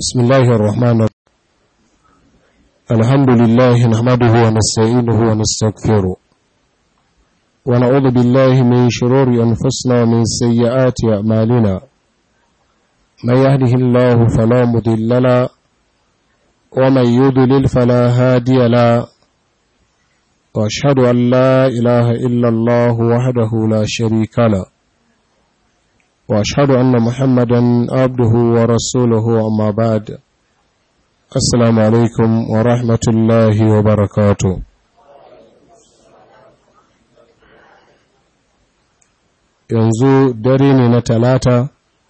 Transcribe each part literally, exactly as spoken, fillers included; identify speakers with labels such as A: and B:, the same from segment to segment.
A: بسم الله الرحمن الرحيم. الحمد لله نحمده ونستعينه ونستغفره ونعوذ بالله من شرور أنفسنا ومن سيئات أعمالنا. من يهده الله فلا مضل له ومن يضلل فلا هادي له، وأشهد أن لا إله إلا الله وحده لا شريك له، وأشهد أن محمدا عبده ورسوله. أما بعد، السلام عليكم ورحمة الله وبركاته. yanzu dare ne na talata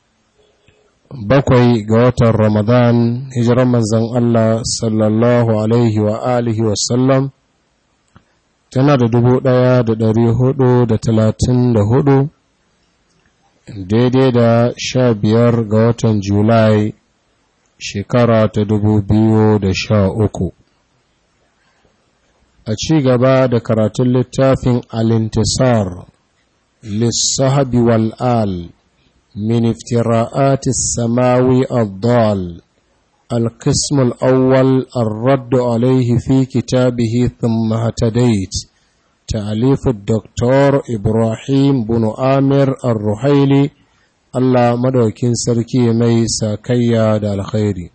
A: bakwai ga watan Ramadan, hijiran manzon Allah sallallahu alaihi wa alihi wasallam tana da dubu ɗaya da ɗari hudu da talatin da hudu, daidai da sha biyar ga watan Julai shekara ta dubu biyu da sha uku. A ci gaba da karatun littafin Al-Intisar lissahabi wal'al min iftira'ati samawi ad-dal al-qism al-awwal ar-radd alayhi fi kitabihi thumma hatadait ta'alif ad-doktor Ibrahim bin Amir ar-Ruhaili, Allah madaukin sarki mai sakayya da alkhairi.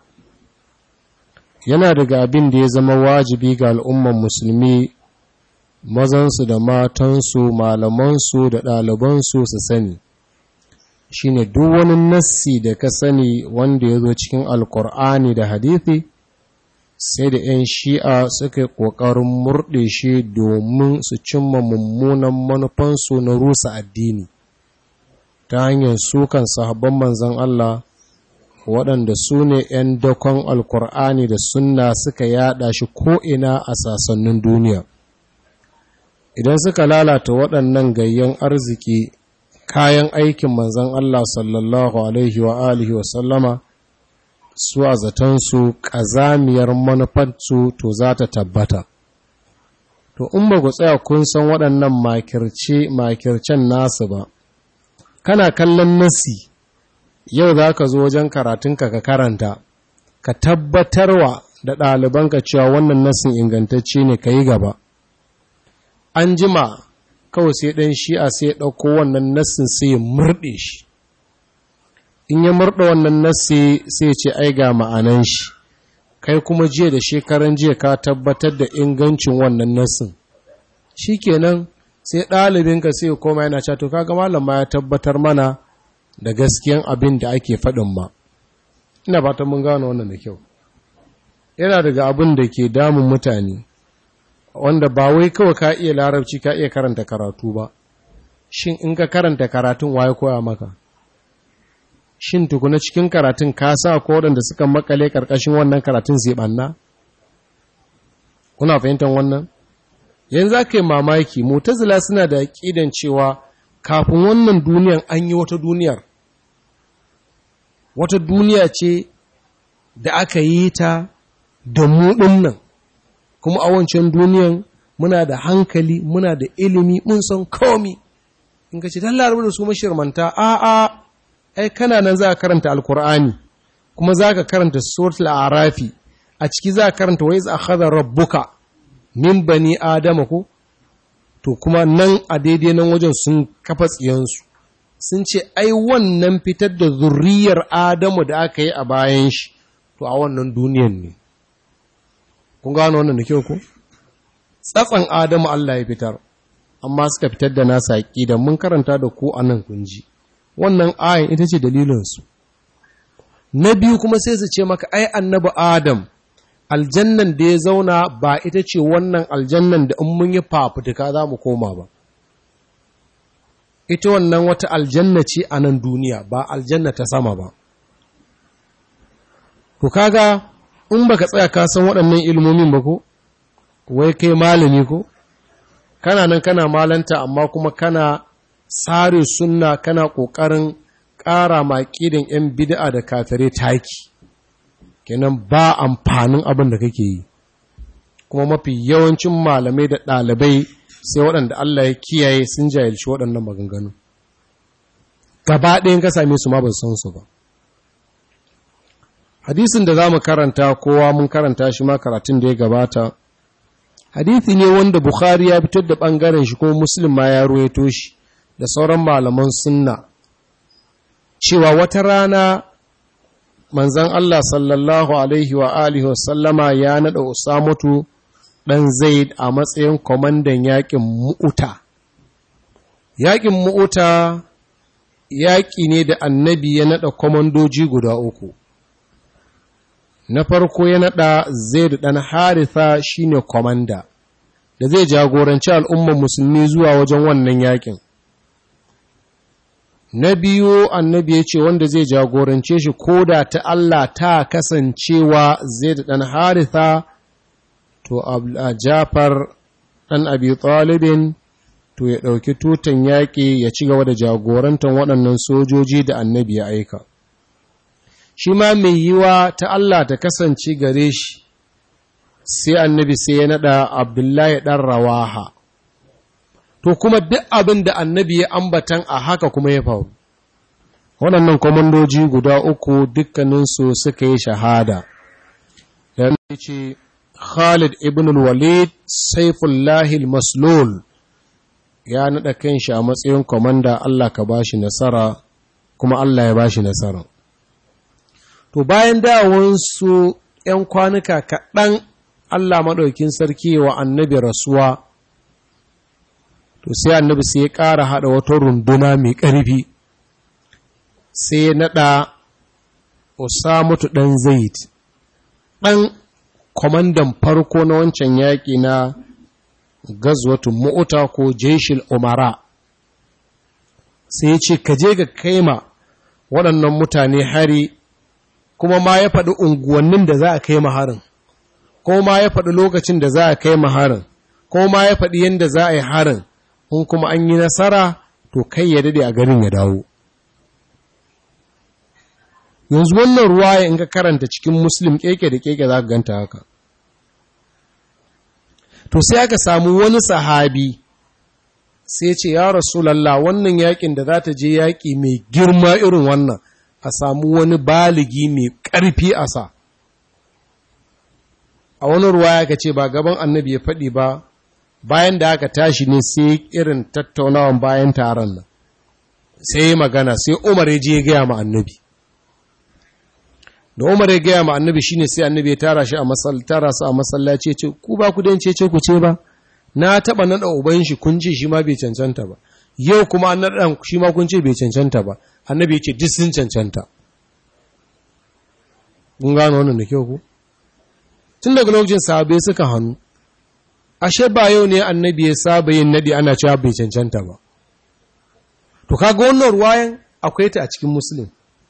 A: Yana daga abin da ya zama wajibi ga al'umman musulmi, mazansu da matansu, malamansu da ɗalibansu su sani, shine duk wani nassi da ka sani wanda ya zo cikin alkur'ani da hadithi, sai da ‘yan shi'a suka yi ƙoƙarin murɗe shi domin su cimma mummunan manufansu na rusa addini ta hanyar sukan sahabban manzan Allah, waɗanda su ne ‘yan dakon alkur'ani da sunna suka yada shi ko'ina a sasannin duniya. Idan suka lalata waɗannan gayyan arziki, kayan aikin manzan Allah sallallahu alaihi wa alihi wa sallama, su a zatansu ƙazamiyar manufarsu to za ta tabbata. To, in ba ku tsaya kun san waɗannan makirce-makircen nasu ba, kana kallon nasi, yau za ka zo wajen karatunka ka karanta, ka tabbatarwa da ɗalibanka cewa wannan nasin ingantacce ne, ka yi gaba. An jima kawai sai ɗan shi'a sai ya ɗauko wannan nasin sai ya murɗe shi. In ya murɗe wannan nasi sai ya ce ai ga ma'anan shi, kai kuma jiya da shekaran jiya ka tabbatar da ingancin wannan nasin. Shi kenan sai ɗalibinka sai ya koma yana cewa to kaga malam ma ya tabbatar mana da gaskiyan abin da ake faɗin ma. Ina fatan mun gano wannan da kyau. Yana daga abin da ke damun mutane, wanda ba wai kawai ka iya larabci ka iya karanta karatu ba. Shin in ka karanta karatun waye koya maka? Shin tukuna cikin karatun ka sa ko waɗanda suka makale ƙarƙashin wannan karatun zai ɓanna? Kuna fahimtar wannan? Yanzu aka yi mamaki, Mu'tazila suna da aƙidan cewa kafin wannan duniyan an yi wata duniyar. Wata duniya ce da aka yi ta da mu nan, kuma a wancan duniyan muna da hankali, muna da ilimi, mun san komi. In ka ce, don larabar da su mashirmanta, a'a, ai, kana nan za ka karanta Alkur'ani, kuma za ka karanta Suratul Arafi, a ciki za ka karanta wa iz akhadha rabbuka min bani Adama ko? To, kuma nan a daidai nan wajen sun kafa tsiyansu, sun ce, ai, wannan fitar da zurriyar Adamu da aka yi a bayan shi, to, a wannan duniyan ne. Kun gano wannan da kyau ko? Tsatsan Adamu Allah ya fitar, amma suka fitar da nasa aƙida, mun karanta da ku a nan kun ji. Wannan ayin ita ce dalilinsu. Na biyu kuma sai su ce maka, ai, annabi Adam, aljannan da ya zauna ba ita ce wannan aljannan da in mun yi fafutuka za mu koma ba. Ita wannan wata aljanna ce a nan duniya, ba aljanna ta sama ba. To kaga, in baka tsaya ka san waɗannan ilmomin ba ko, wai kai malami ko, kana nan kana malanta amma kuma kana tsare sunna, kana ƙoƙarin ƙara maƙidan ‘yan bid'a da katare taki, kenan ba amfanin abin da kake yi. Kuma mafi yawancin malamai da ɗalibai sai waɗanda Allah ya kiyaye sun jahilci waɗannan maganganu. Gaba ɗayan ka same su ma ban san su ba. hadisin da za mu karanta kowa mun karanta shi ma karatun da ya gabata, hadisi ne wanda Bukhari ya fitar da ɓangaren shi kuma Muslim ma ya ruwaito shi da sauran malaman sunna, cewa wata rana manzan Allah sallallahu alaihi wa alihi wa sallama ya naɗa Usamatu ɗan Zaid a matsayin kwamandan yaƙin Mu'uta. Yaƙin Mu'uta yaƙi ne da annabi ya naɗa kwamandoji guda uku. Na farko ya naɗa Zaid ɗan Haritha shine kwamanda da zai jagoranci al'umman musulmi zuwa wajen wannan yaƙin. Na biyu annabi ya ce wanda zai jagorance shi ko da ta Allah ta kasancewa Zaid ɗan Haritha, to a Jafar ɗan Abi Talibin to ya ɗauki tutan yaƙi ya ci gaba da jagorantar waɗannan sojoji da annabi ya aika. Shi ma mai yiwa ta Allah ta kasance gare shi, sai annabi sai ya naɗa Abdullahi ɗan Rawaha. To kuma duk abin da annabi ya ambatan a haka kuma ya faru. Waɗannan kwamandoji guda uku dukkaninsu suka yi shahada. Da ya ce, Khalid ibn al-Walid Saifullahi al-Maslul ya naɗa kan shi a matsayin kwamanda, Allah ka ba shi nasara, kuma Allah ya ba shi nasara. To bayan dawansu ‘yan kwanuka kaɗan Allah maɗaukin sarki wa annabi rasuwa, to sai annabi sai ya ƙara haɗa wata runduna mai ƙarfi, sai ya naɗa Usamatu ɗan Zaid, ɗan kwamandan farko na wancan yaƙi na gazwatun Mu'uta ko Jeshil Umara, sai ya ce, ka je ga kaima waɗannan mutane hari, kuma ma ya faɗi unguwannin da za a kai harin, ko ma ya faɗi lokacin da za a kai harin, ko ma ya faɗi yadda za a yi harin, in kuma an yi nasara to kai ya dade a garin ya dawo. Yanzu wannan ruwaya in ka karanta cikin Muslim keke da keke za ka ganta haka. To sai aka samu wani sahabi sai ce, ya Rasulallah, wannan yakin da za ta je yaki mai girma irin wannan, a samu wani baligi mai ƙarfi a sa. A wani ruwaya ka ce ba gaban annabi ya faɗi ba, bayan da aka tashi ne sai irin tattaunawan bayan taron nan, sai magana, sai Umar ya je ya gaya ma annabi. Da Umar ya gaya ma annabi shine sai annabi ya tara shi a masallaci, tara su a masallaci ya ce, ku ba ku dan cece ku ce ba, na taba nada uban shi kun ce shi ma bai cancanta ba, yau kuma an nada shi ma kun ce bai cancanta ba. Annabi ya ce duk sun cancanta. Kun gano wannan da kyau ku? Tun daga lokacin sahabbai suka hannu, ashe ba yau ne annabi ya saba yin nadi ana cewa bai cancanta ba. To kaga wannan ruwayan akwai ta a cikin Muslim.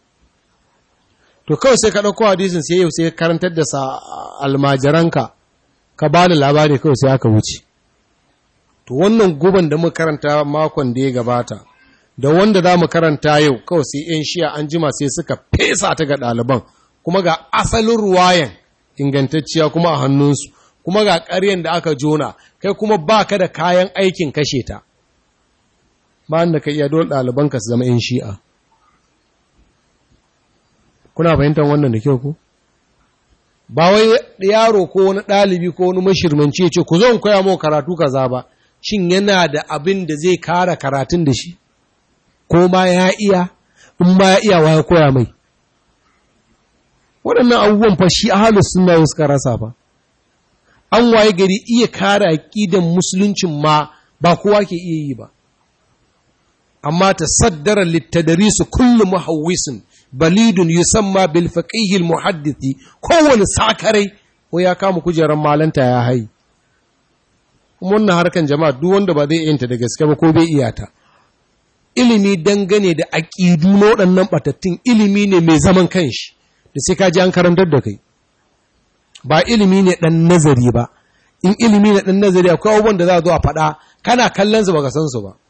A: To kawai sai ka ɗauko hadisin sai yau sai ka karantar da sa almajiranka, ka ba da labari kawai sai aka wuce. To wannan guban da muka karanta makon da ya gabata, da wanda za mu karanta yau kawai sai ‘yan shiya an jima sai suka fesa ta ga ɗaliban, kuma ga asalin ruwayan ingantacciya kuma a hannunsu, kuma ga ƙaryen da aka jona, kai kuma ba ka da kayan aikin kashe ta. Ba da ka iya dole ɗalibanka su zama ‘yan shi'a. Kuna fahimtar wannan da kyau ku? Ba wai yaro ko wani ɗalibi ko wani mashirmanci ya ce, ku zo in koya mu karatu kaza ba, shin yana da abin da zai kara karatun da shi? Ko ma ya iya, in ma ya iya wa ya koya mai. Waɗannan abubuwan fa shi ahalus sunna suka rasa fa. An waye gari iya kare aqidan musuluncin ma ba kowa ke iya yi ba. Amma tasaddara littadrisu kullu muhawwisin balidun yusamma bil faqih al muhaddisi, kowane sakarai ko ya kama kujeran malanta ya hayi. Kuma wannan harkan jama'a duk wanda ba zai yanta da gaske ba ko bai iyata. Ilimi dangane da aƙidu na waɗannan ɓatattun ilimi ne mai zaman kanshi da sai ka ji an karantar da kai. Ba ilimi ne ɗan nazari ba, in ilimi ne ɗan nazari akwai abubuwan da za a zo a faɗa kana kallon su ba ka san su ba.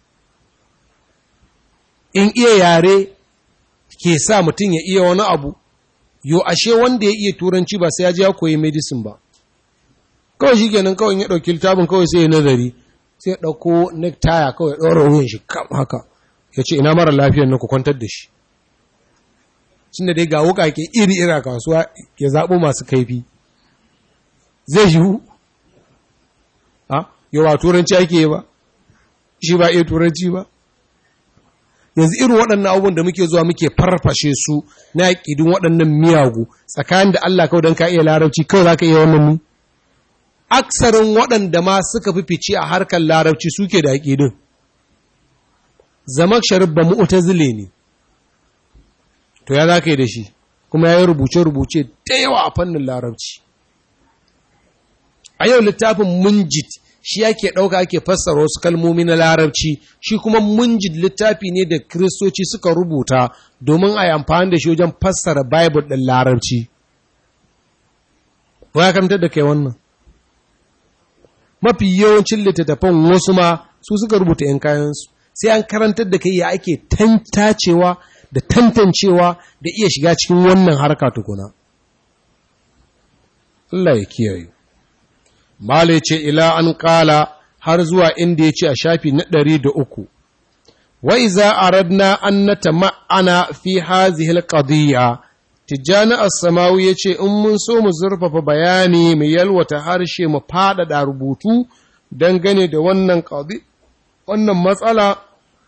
A: In iya yare ke sa mutum ya iya wani abu, yo ashe wanda ya iya turanci ba sai ya ji ya koyi medicine ba. Kawai shi kenan kawai ya ɗauki littafin kawai sai ya nazari, sai ya ɗauko nektaya kawai ɗora wuyan shi kam haka, ya ce ina mara lafiyar na ku kwantar da shi. tunda dai ga wukake iri iri a kasuwa ya zaɓo masu kaifi zai yiwu a yawa turanci ake ba shi ba iya turanci ba yanzu irin waɗannan abubuwan da muke zuwa muke farfashe su na yaƙidin waɗannan miyagu tsakanin da Allah kawai don ka iya larabci kawai za ka iya wannan mu aksarin waɗanda ma suka fi fice a harkar larabci suke da yaƙidin zamak sharif ba mu'tazile ne to ya za ka yi da shi kuma ya yi rubuce-rubuce da yawa a fannin larabci a yau littafin munjid shi yake ɗauka ake fassara wasu kalmomi na larabci shi kuma munjid littafi ne da kiristoci suka rubuta domin a yi amfani da shi wajen fassara bible ɗin larabci ba ya karantar da kai wannan mafi yawancin littattafan wasu ma su suka rubuta ‘yan kayansu sai an karantar da kai ya ake tantacewa da tantancewa da iya shiga cikin wannan harka tukuna Allah ya kiyaye Mala ce ila an ƙala har zuwa inda ya ce a shafi na ɗari da uku, wa iza aradna an nata ma'ana fi hazihil qadiyya Tijjani As-Samawi ya ce in mun so mu zurfafa bayani mu yalwata harshe mu faɗaɗa rubutu dangane da wannan qadi wannan matsala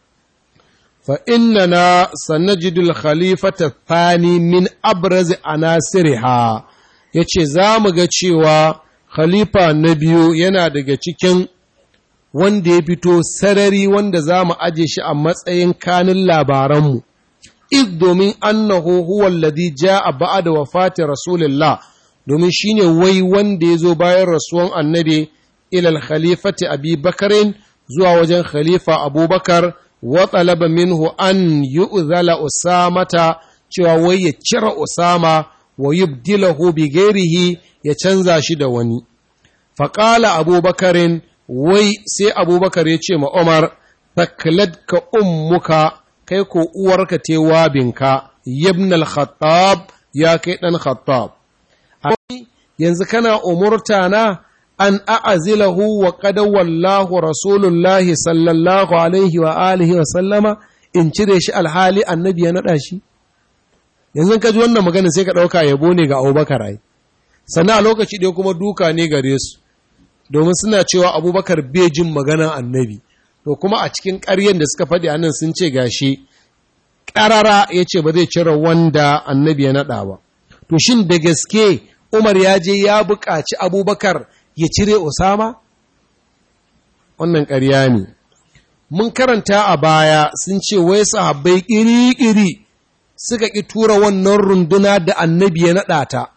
A: fa innana sanajidul khalifata thani min abraz anasiriha yace za mu ga cewa khalifa na biyu yana daga cikin wanda ya fito sarari wanda za mu aje shi a matsayin kanin labaranmu, id domin annahu huwa alladhi jaa ba'da wafati rasulillah domin shine wai wanda ya zo bayan rasuwan annabi ilal khalifati abi bakarin zuwa wajen khalifa abubakar wa talaba minhu an yu'zala usamata cewa wai ya cire usama wa yubdilahu bi ghairihi ya canza shi da wani. Faƙala abubakarin wai sai abubakar ya ce ma Umar, taklad ka ummuka kai ko uwarka te wabinka, yabnal khattab ya kai ɗan khattab. Yanzu kana umurta na an a'azilahu wa qad wallahu rasulullahi sallallahu alaihi wa alihi wa sallama in cire shi alhali annabi ya naɗa shi. Yanzu ka ji wannan magana sai ka ɗauka yabo ne ga abubakar ai. Sannan a lokaci ɗaya kuma duka ne gare su, domin suna cewa abubakar bai jin maganan annabi, to kuma a cikin ƙaryen da suka faɗi anan sun ce gashi, ƙarara ya ce ba zai cire wanda annabi ya naɗa ba. To shin da gaske Umar ya je ya buƙaci abubakar ya cire Usama? Wannan ƙarya ne. Mun karanta a baya sun ce wai sahabbai ƙiri-ƙiri suka ƙi tura wannan runduna da annabi ya naɗa ta.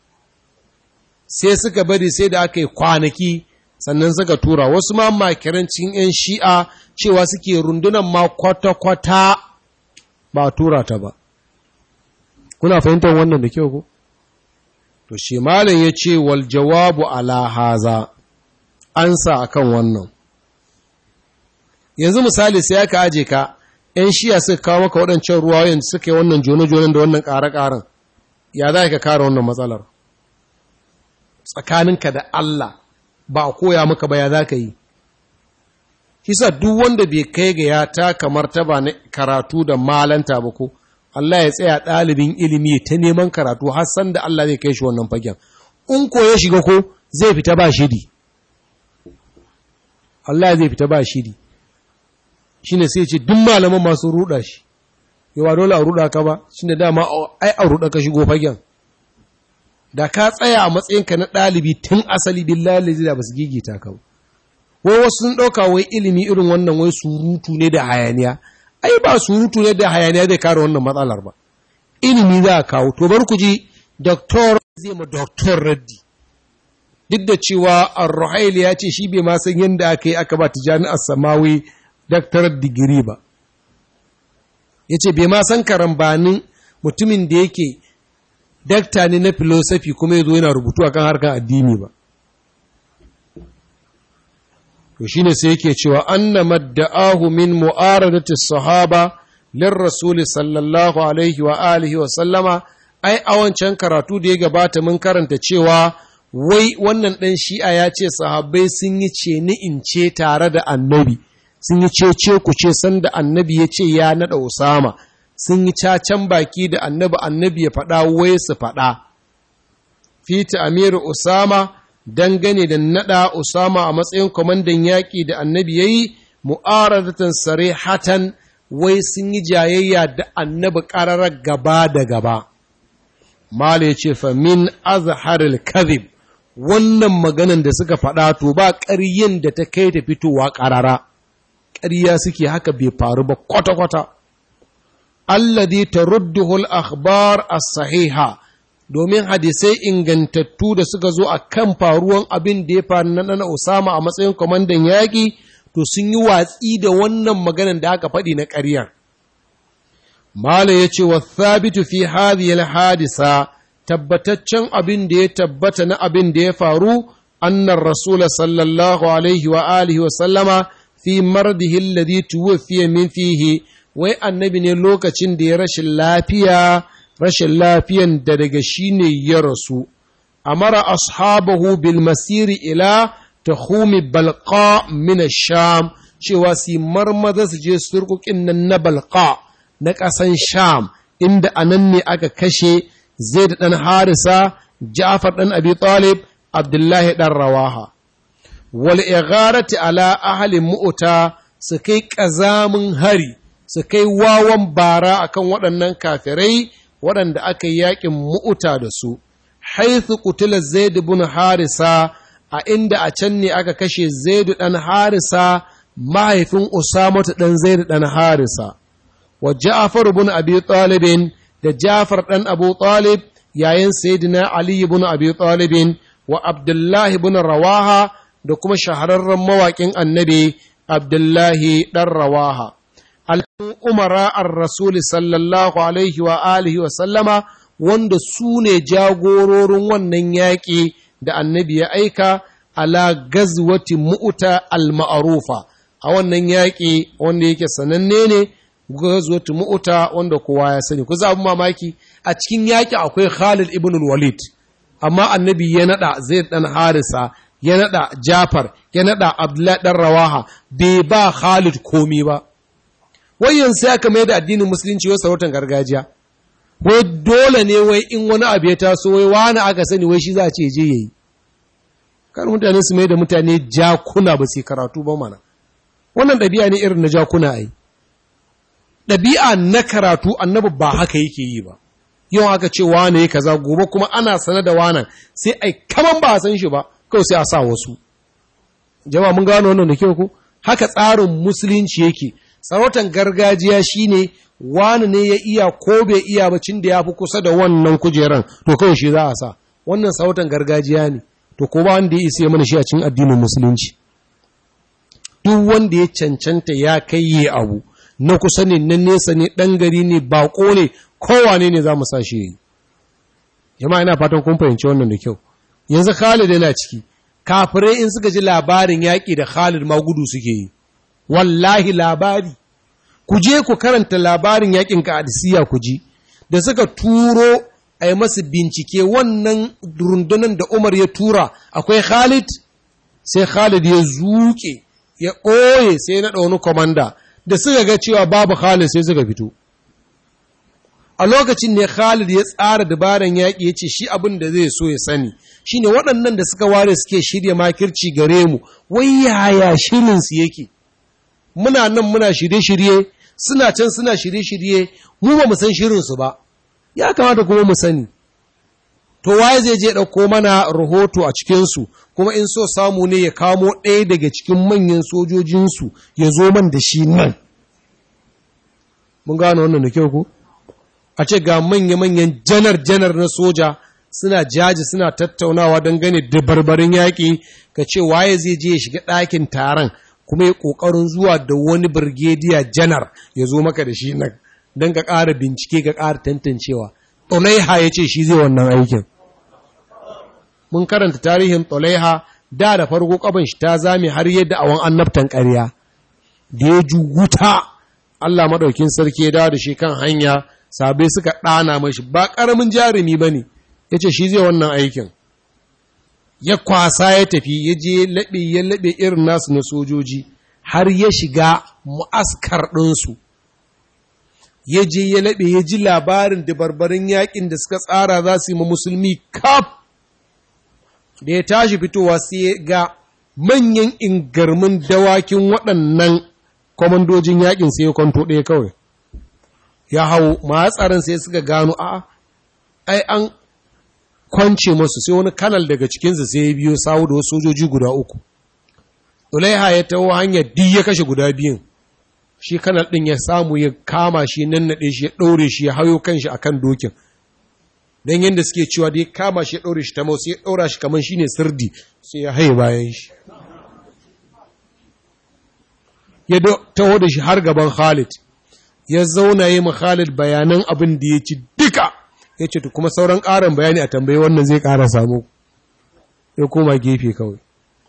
A: Sai suka bari sai da aka yi kwanaki sannan suka tura wasu ma makirancin ‘yan shi'a cewa suke rundunan ma kwata-kwata ba tura ta ba. Kuna fahimtar wannan da kyau ko? To, shi malin ya ce wal jawabu ala haza, ansa akan wannan. Yanzu misali sai aka aje ka, ‘yan shi'a suka kawo maka waɗancan ruwa yanzu suka yi wannan jone-jonen da wannan ƙare-ƙaren, ya za ka kare wannan matsalar? Tsakaninka da Allah ba a koya maka ba ya za ka yi. Kisa duk wanda bai kai ga ya taka martaba na karatu da malanta ba ko, Allah ya tsaya ɗalibin ilimi ta neman karatu har san da Allah zai kai shi wannan fagen. In ko ya shiga ko zai fita ba shiri. Allah zai fita ba shiri. Shi ne sai ce duk malaman masu ruɗa shi. Yawa dole a ruɗa ka ba, shi ne dama ai a ruɗa ka shigo fagen. Da ka tsaya a matsayinka na ɗalibi tun asali billahi lazi da ba su gigita ka ba. Wai wasu sun ɗauka wai ilimi irin wannan wai surutu ne da hayaniya. Ai ba surutu ne da hayaniya zai kare wannan matsalar ba. Ilimi za a kawo. To bar ku ji doktor zai ma doktor raddi. Duk da cewa Ar-Ruhaili ya ce shi bai ma san yadda aka yi aka ba Tijjani As-Samawi doktorar digiri ba. Ya ce bai ma san karambanin mutumin da yake dakta ne na filosofi kuma ya zo yana rubutu akan harkar addini ba. To shi ne sai yake cewa anna madda'ahu min mu'aradati sahaba lir rasul sallallahu alaihi wa alihi wa sallama ai a wancan karatu da ya gabata mun karanta cewa wai wannan dan shi'a ya ce sahabbai sun yi ce ni in ce tare da annabi sun yi cece ku ce sanda annabi ya ce ya nada Usama sun yi cacan baki da annabi annabi ya faɗa wai su faɗa fita amiru usama dangane da naɗa usama a matsayin kwamandan yaƙi da annabi ya yi mu'aradatan sarihatan wai sun yi jayayya da annabi ƙararar gaba da gaba. Mala ya ce fa min azharil kadhib, wannan maganan da suka faɗa to ba ƙaryin da ta kai ta fitowa ƙarara, ƙarya suke haka bai faru ba kwata-kwata. Alladhi tarudduhu al-akhbar as-sahiha, domin hadisai ingantattu da suka zo a kan faruwan abin da ya faru na ɗana Usama a matsayin kwamandan yaƙi, to sun yi watsi da wannan maganan da aka faɗi na ƙarya. Mala ya ce wa thabitu fi hadhihi hadisa, tabbataccen abin da ya tabbata na abin da ya faru, annar rasul sallallahu alaihi wa alihi wa sallama fi mardihi alladhi tuwfiya min fihi, wai annabi ne lokacin da ya rashin lafiya, rashin lafiyan da daga shi ne ya rasu. Amara ashabahu bil masiri ila tahumi balqa min sham, cewa si marmaza su je surkukin nan na balqa na ƙasan sham, inda anan ne aka kashe Zaid ɗan Harisa, Ja'far ɗan Abi Talib, Abdullahi ɗan Rawaha. Wal igharati ala ahli mu'ta, su kai ƙazamin hari, su kai wawan bara akan waɗannan kafirai waɗanda aka yi yaƙin mu'uta da su, haithu qutila Zaid ibn Harisa, a inda a can ne aka kashe Zaid ɗan Harisa, mahaifin Usama ɗan Zaid ɗan Harisa, wa Ja'far ibn Abi Talib, da Ja'far ɗan Abu Talib yayin Sayyidina Ali ibn Abi Talib, wa Abdullah ibn Rawaha, da kuma shahararren mawaƙin Annabi Abdullahi ɗan Rawaha. Umara ar-Rasul sallallahu alaihi wa alihi wa sallama, wanda su ne jagororin wannan yaƙi da annabi ya aika ala gazwati mu'uta al-ma'rufa, a wannan yaƙi wanda yake sananne ne, gazwati mu'uta wanda kowa ya sani. Ku za abin mamaki, a cikin yaƙi akwai Khalid ibn al-Walid, amma annabi ya naɗa Zaid ɗan Harisa, ya naɗa Jafar, ya naɗa Abdullahi ɗan Rawaha, bai ba Khalid komi ba. Wai yanzu sai aka mai da addinin musulunci wai sarautar gargajiya, wai dole ne wai in wani abu ya taso wai wani aka sani wai shi za a ce je yayi. Kan mutane su mai da mutane jakuna ba su karatu ba mana, wannan ɗabi'a ne irin na jakuna ai. Ɗabi'a na karatu annabi ba haka yake yi ba, yau aka ce wane ya kaza, gobe kuma ana sanar da wanan sai ai kaman ba a san shi ba, kawai sai a sa wasu. Jama'a mun gano wannan da kyau ko? Haka tsarin musulunci yake. Sarautan gargajiya shine wani ne ya iya ko bai iya ba, cin da ya fi kusa da wannan kujeran to kawai shi za a sa. Wannan sarautan gargajiya ne, to ko ba wanda ya isa mana shi a cikin addinin musulunci. Duk wanda ya cancanta ya kai yi abu, na kusa ne, na nesa ne, ɗan gari ne, baƙo ne, kowane ne za mu sa shi yi. Jama'a ina fatan kun fahimci wannan da kyau. Yanzu Khalid yana ciki, kafirai in suka ji labarin yaƙi da Khalid ma gudu suke yi. Wallahi labari, ku je ku karanta labarin yakin Qadisiyya ku ji, da suka turo a yi masu bincike wannan rundunan da Umar ya tura akwai Khalid, sai Khalid ya zuke, ya ɓoye sai na wani komanda, da suka ga cewa babu Khalid sai suka fito. A lokacin ne Khalid ya tsara dabaran yaƙi ya ce shi abin da zai so ya sani, shi ne waɗannan da suka ware suke shirya makirci gare mu, wai yaya shirinsu yake. Muna nan muna shirye-shirye, suna can suna shirye-shirye, mu ba mu san shirinsu ba, ya kamata kuma mu sani. To waye zai je ɗauko mana rahoto a cikinsu, kuma in so samu ne ya kamo ɗaya daga cikin manyan sojojinsu ya zo man da shi nan. Mun gano wannan da kyau ko? A ce ga manya-manyan janar-janar na soja suna jaji suna tattaunawa don gane da barbarin yaƙi, ka ce waye zai je ya shiga ɗakin taron, kuma ya ƙoƙarin zuwa da wani birgediya janar ya zo maka da shi nan don ka ƙara bincike ka ƙara tantancewa. Tolaiha ya ce shi zai wannan aikin. Mun karanta tarihin Tolaiha, da da farko ƙaban shi ta zame har yadda awon annabtan ƙarya. Da ya ji wuta, Allah maɗaukin sarki ya dawo da shi kan hanya, sabai suka ɗana mashi, ba ƙaramin jarumi ba ne, ya ce shi zai wannan aikin. Ya kwasa ya tafi, ya je laɓe ya laɓe irin nasu na sojoji, har ya shiga mu'askar ɗinsu.
B: ya je ya laɓe ya ji labarin dabarbarin yaƙin da suka tsara za su yi ma musulmi kaf, da ya tashi fitowa sai ya ga manyan ingarmin dawakin waɗannan kwamandojin yaƙin sai ya kwanto ɗaya kawai, ya hau matsarin sai suka gano a ai an kwance masu, sai wani kanal daga cikinsu sai ya biyo sawu da wasu sojoji guda uku. Ulaiha ya taho hanyar duk ya kashe guda biyun, shi kanal ɗin ya samu ya kama shi nan naɗe shi ya ɗaure shi ya hayo kan shi a kan dokin, don yadda suke cewa da ya kama shi ya ɗaure shi ta mau sai ya ɗaura shi kamar shi ne sirdi sai ya haye bayan shi, ya taho da shi har gaban Khalid, ya zauna yi ma Khalid bayanan abin da ya ci duka, ya ce kuma sauran ƙarin bayani a tambayi wannan zai ƙara samu, ya koma gefe kawai.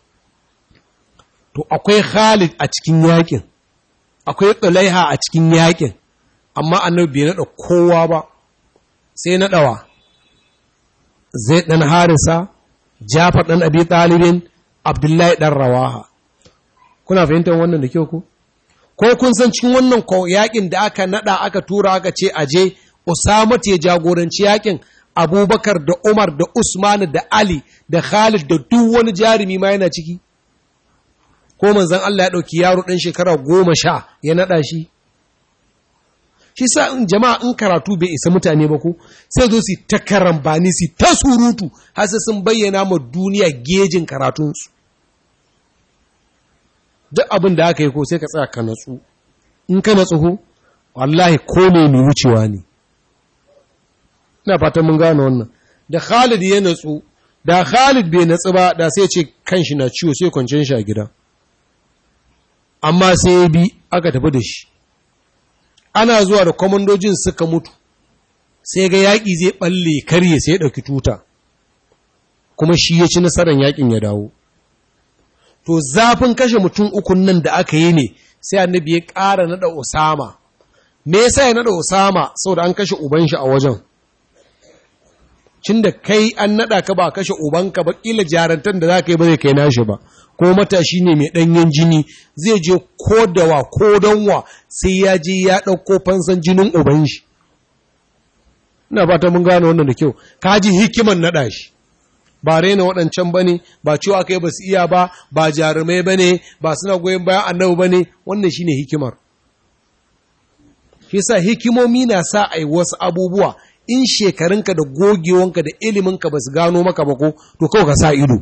B: To akwai Khalid a cikin yakin, akwai Tsulaiha a cikin yakin, amma annabi bai naɗa kowa ba, sai naɗawa Zaid ɗan Harisa, Jafar ɗan Abi Talibin, Abdullahi ɗan Rawaha. Kuna fahimtar wannan da kyau ku? Ko kun san cikin wannan yakin da aka naɗa aka tura aka ce aje Usama ta jagoranci yakin, Abubakar da Umar da Usman da Ali da Khalid da duk wani jarumi ma yana ciki? Ko manzon Allah ya ɗauki yaro ɗan shekara goma sha ya naɗa shi? Shi sa in jama'a in karatu bai isa mutane ba ko sai zo su ta karambani su ta surutu har sai sun bayyana ma duniya gejin karatunsu. Duk abin da aka yi ko sai ka tsaya ka natsu. In ka natsu ko wallahi ko ne mai wucewa ne. Ina fatan mun gane wannan. Da Khalid ya natsu, da Khalid bai natsu ba da sai ce kanshi na ciwo sai kwanciyar shi a gida. Amma sai ya bi aka tafi da shi. Ana zuwa da kwamandojin suka mutu, sai ga yaƙi zai ɓalle karye sai ya ɗauki tuta, kuma shi ya ci nasarar yaƙin ya dawo. To zafin kashe mutum ukun nan da aka yi ne sai annabi ya ƙara naɗa Usama. Me yasa ya naɗa Usama? Saboda an kashe uban shi a wajen. Cin da kai an naɗa ka ba kashe ubanka ba, ƙila jarantar da za ka yi ba zai kai nashi ba, ko matashi ne mai ɗanyen jini zai je ko dawa ko donwa sai ya je ya ɗauko fansan jinin uban shi. Ina ba ta mun gane wannan da kyau, ka ji hikiman naɗa shi, ba raina waɗancan ba ne, ba cewa aka yi ba su iya ba, ba jarumai ba ne, ba suna goyon bayan annabi ba ne, wannan shi ne hikimar. Shi sa hikimomi na sa a yi wasu abubuwa, in shekarunka da gogewanka da iliminka ba su gano maka ba ko, to kawai ka sa ido.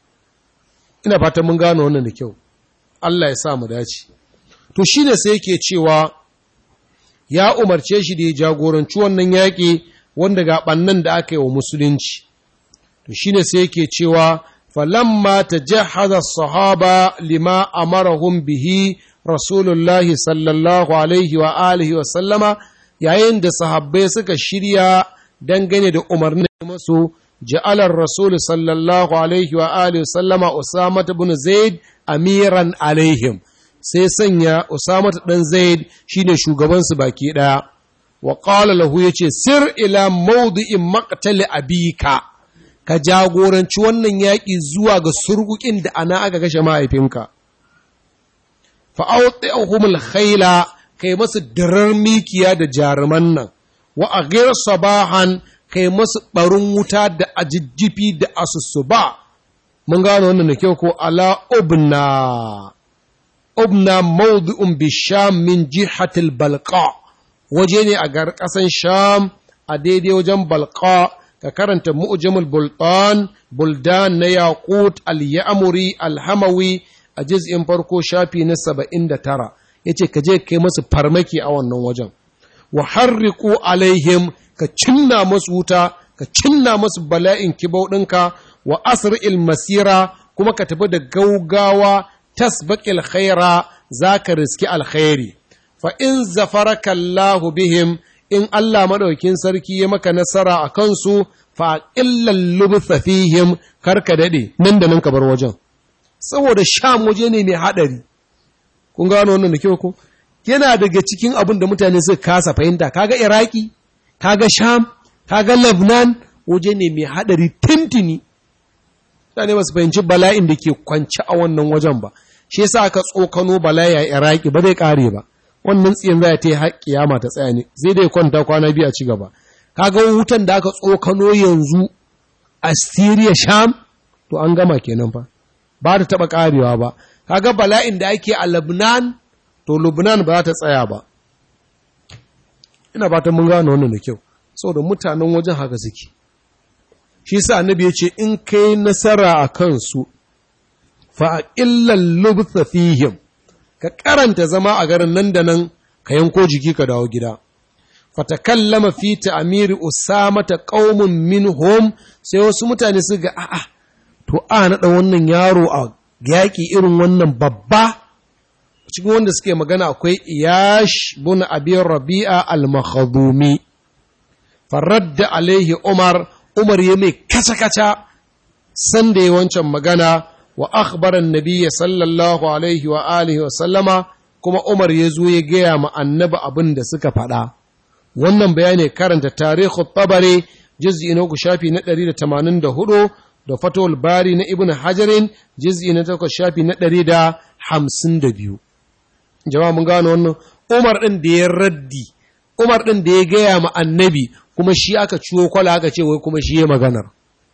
B: Ina fatan mun gano wannan da kyau, Allah ya sa mu dace. To shi ne sai yake cewa ya umarce shi da ya jagoranci wannan yaƙi wanda ga ɓannan da aka yi wa musulunci. To shi ne sai yake cewa falamma tajahhaza sahaba lima amarahum bihi rasulullahi sallallahu alaihi wa alihi wa sallama, yayin da sahabbai suka shirya dangane da umarnin masu ja'alar rasul sallallahu alaihi wa alihi wa sallama Usama ibn Zaid amiran alaihim, sai sanya Usama ɗan Zaid shine shugaban su baki ɗaya. Wa qala lahu, yace sir ila mawdi'in maqtali abika, ka jagoranci wannan yaƙi zuwa ga surgukin da ana aka kashe mahaifinka. Fa awti'uhum al-khayla, kai masu dirar mikiya da jaruman nan, wa aghir sabahan, kai masu barin wuta da ajijjifi da asusuba. Mun gano wannan da kyau ko? Ala ubna ubna mawdi'un bi sham min jihatil balqa, waje ne a gar ƙasan sham a daidai wajen balqa. Ka karanta mu'jamul bultan buldan na yaqut al-ya'muri al-hamawi a juz'in farko shafi na saba'in da tara. Yace ka je kai masu farmaki a wannan wajen. Wa harriqu alaihim, ka cinna masu wuta, ka cinna masu bala'in kibau ɗinka. Wa asri'il masira, kuma ka tafi da gaugawa tasbaqil khaira, zaka riski alkhairi. Fa in zafaraka Allahu bihim, in Allah maɗaukin sarki ya maka nasara a kansu, fa illal lubtha fihim, karka daɗe nan da nan ka bar wajen, saboda sham waje ne mai haɗari. Kun gano wannan da kyau ko? Yana daga cikin abin da mutane suka kasa fahimta. Kaga Iraki, kaga Sham, kaga Lebanon, waje ne mai haɗari tintini. Mutane ba su fahimci bala'in da ke kwance a wannan wajen ba. Shi yasa aka tsokano bala'i a Iraki ba zai ƙare ba. wannan tsiyan za ta yi har kiyama ta tsaya ne, zai dai kwanta kwana biyu a ci gaba. Kaga wutan da aka tsokano yanzu a Syria Sham, to an gama kenan fa, ba ta taɓa ƙarewa ba. Kaga bala'in da ake a Lebanon, to Lebanon ba za ta tsaya ba. Ina fatan mun gano wannan da kyau, saboda mutanen wajen haka suke. Shi sa annabi ya ce in kai nasara a kansu, fa illal lubtha fihim, ka karanta zama a garin nan da nan ka yanko jiki ka dawo gida. Fatakallama fi ta'miri Usama ta qaumun minhum, sai wasu mutane su ga a'a to a naɗa wannan yaro a yaƙi irin wannan babba. Cikin wanda suke magana akwai Iyash bin Abi Rabi'a al-Makhdumi. Faradda alaihi Umar, Umar ya mai kaca-kaca sanda ya wancan magana wa akhbaran nabiyya sallallahu alaihi wa alihi wa sallama, kuma Umar ya zo ya gaya ma annabi abin da suka faɗa. Wannan bayani karanta tarihu Tabari juz'i na uku shafi na ɗari da tamanin da hudu da Fathul Bari na Ibn Hajarin juz'i na takwas shafi na ɗari da hamsin da biyu. Jama'a mun gano wannan. Umar ɗin da ya raddi, Umar ɗin da ya gaya ma annabi, kuma shi aka ciwo kwala aka ce wai kuma shi ya maganar.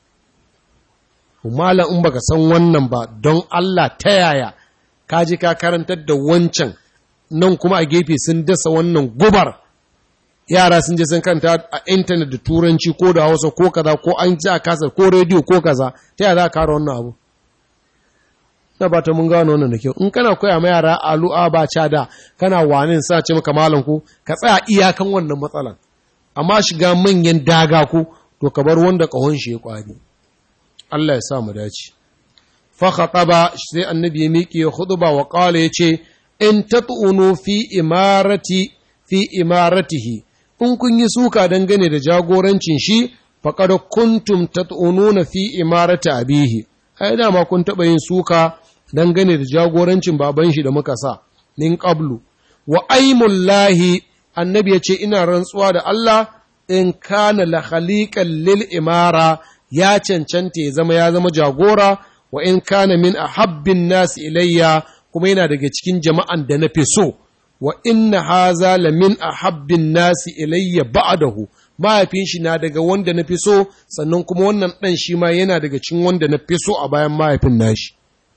B: Malam in baka san wannan ba, don Allah ta yaya ka ji ka karantar da wancan nan kuma a gefe sun dasa wannan gubar. Yara sun je sun kanta a intanet da turanci ko da hausa ko kaza ko an ji a kasar ko rediyo ko kaza, ta yaya za ka kara wannan abu? Na ba ta mun gano wannan da kyau. In kana koya ma yara alu'a ba da kana wanin sa ce maka malam ku, ka tsaya iyakan wannan matsalan. Amma shiga manyan daga ku, to ka bar wanda kahon shi ya kwari. Allah ya sa mu dace. Fa khataba, sai annabi ya miƙe ya khutba wa qala yace in tat'unu fi imarati fi imaratihi, in kun yi suka dangane da jagorancin shi, faqad kuntum tat'ununa fi imarati abihi, ai dama kun taɓa yin suka dangane da jagorancin baban shi da muka sa min qablu. Wa aimullahi, annabi ya ce ina rantsuwa da Allah, in kana la khaliqan lil imara, ya cancanta ya zama ya zama jagora, wa in kana min ahabbin nas ilayya, kuma yana daga cikin jama'an da na fi so, wa inna haza la min ahabbin nas ilayya ba'dahu, mahaifin shi na daga wanda na fi so, sannan kuma wannan ɗan shi ma yana daga cikin wanda na fi so a bayan mahaifin nashi.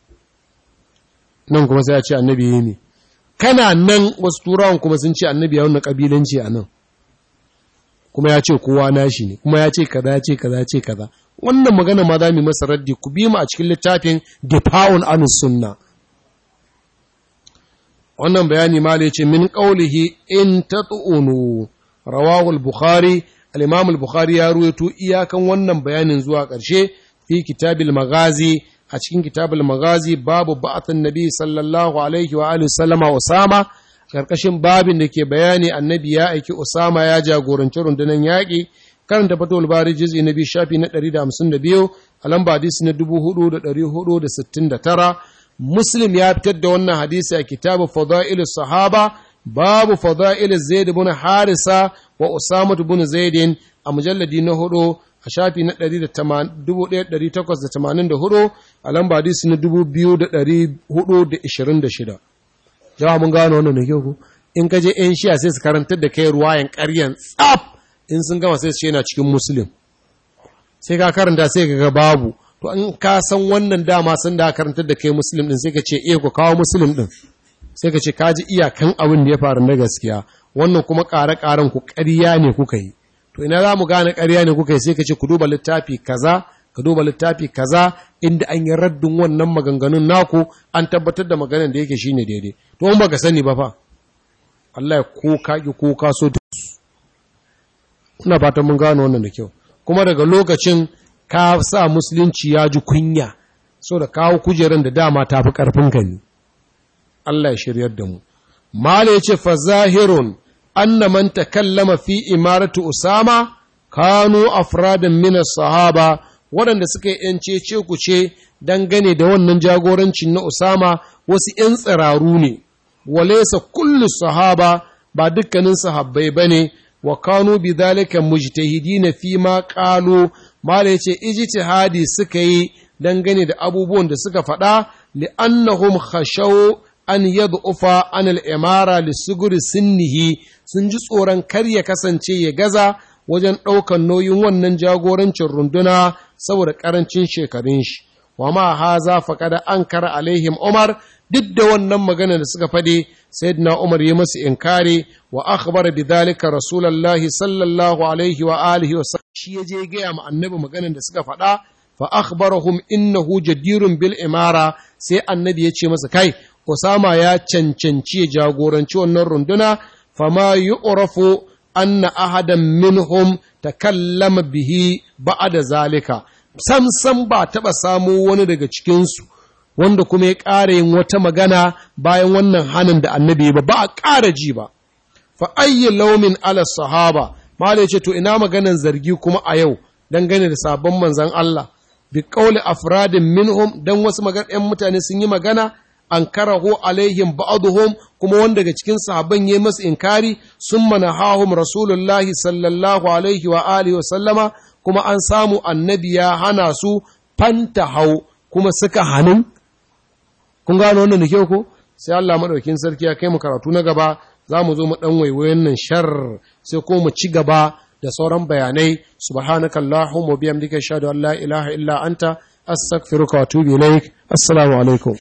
B: Nan kuma sai ya ce annabi yi ne. Kana nan wasu turawan kuma sun ce annabi ya wannan ƙabilanci a nan. Kuma ya ce kowa nashi ne, kuma ya ce kaza, ya ce kaza, ya ce kaza. Wannan magana ma za mu masa raddi, ku bi mu a cikin littafin Difa'un Anus Sunna. Wannan bayani ma ya ce min qaulihi in tat'unu, rawahu al-Bukhari, al-Imam al-Bukhari ya ruwaito iyakan wannan bayanin zuwa ƙarshe fi kitabil Maghazi, a cikin kitabul Maghazi babu ba'athan nabi sallallahu alaihi wa alihi sallama Usama, karkashin babin da ke bayani annabi ya aiki Usama ya jagoranci rundunar yaƙi. Karanta Fathul Bari juz'i na biyu shafi na ɗari da hamsin da biyu, a lamba hadisi na dubu hudu da ɗari hudu da sittin da tara. Muslim ya fitar da wannan hadisi a kitabu Fada'il Sahaba, babu Fada'il Zaid ibn Harisa wa Usama ibn Zaid a mujalladi na hudu a shafi na dubu ɗaya da ɗari takwas da tamanin da hudu, a lamba hadisi na dubu biyu da ɗari hudu da ishirin da shida. Jawa mun gano wannan da kyau ku? In ka je ‘yan shiya sai su karantar da kai ruwayan ƙaryan tsaf, in sun gama sai su ce yana cikin Muslim. Sai ka karanta sai ka ga babu. To in ka san wannan dama sun da karantar da kai Muslim ɗin sai ka ce eh ku kawo Muslim ɗin. Sai ka ce ka ji iyakan abin da ya faru na gaskiya. Wannan kuma ƙare-ƙaren ku ƙarya ne kuka yi. To ina za mu gane ƙarya ne kuka yi, sai ka ce ku duba littafi kaza, ka duba littafi kaza inda an yi raddin wannan maganganun naku, an tabbatar da maganar da yake shine daidai. To in baka sani ba fa, Allah ya ko ka ki ko ka so. Ina fatan mun gano wannan da kyau. Kuma daga lokacin ka sa musulunci ya ji kunya, so da kawo kujeran da dama ta fi ƙarfin ka ne. Allah ya shiryar da mu. Mala ya ce fa zahirun anna man takallama fi imaratu Usama kanu afradan min as-sahaba, waɗanda suka yi ‘yance ce ku ce dangane da wannan jagorancin na Usama wasu ‘yan tsiraru ne, walaisa kullu sahaba, ba dukkanin sahabbai ba ne, wa kanu bi zalika mujtahidina fi ma qalu, mala yace ijtihadi suka yi dangane da abubuwan da suka faɗa, li'annahum khashaw an yad'ufa an al-imara li suguri sinnihi, sun ji tsoron kar ya kasance ya gaza wajen ɗaukan nauyin wannan jagorancin runduna saboda ƙarancin shekarun shi. Wa ma haza faqad ankara alaihim Umar, duk da wannan magana da suka faɗi sayyidina Umar ya masu inkari wa akhbara bidhalika rasulullahi sallallahu alaihi wa alihi wa sallam, shi yaje gaya ma annabi maganar da suka faɗa, fa akhbarahum innahu jadirun bil imara, sai annabi ya ce masa kai Usama ya cancanci jagoranci wannan runduna, fama yu'rafu anna ahadan minhum takallama bihi ba'da zalika, sam sam ba taba samu wani daga cikin su wanda kuma ya ƙara yin wata magana bayan wannan hanin da annabi ba ba a ƙara ji ba. Fa ayyi laumin ala sahaba, malai ce to ina maganan zargi kuma a yau dangane da sabon manzon Allah, bi qawli afradin minhum, dan wasu magana mutane sun yi magana an karahu alaihim ba'dhum, kuma wanda daga cikin sahabban yayi masu inkari, summa nahahum rasulullahi sallallahu alaihi wa alihi wa sallama, kuma an samu annabi ya hana su fantahau kuma suka hanun. Kun gano wannan da kyau ko? Sai Allah madaukakin sarki ya kai mu karatu na gaba, za mu zo mu dan waiwayen nan shar, sai ko mu ci gaba da sauran bayanai. Subhanakallahumma wa bihamdika ashhadu an la ilaha illa anta astaghfiruka wa atubu ilaik. Assalamu alaikum.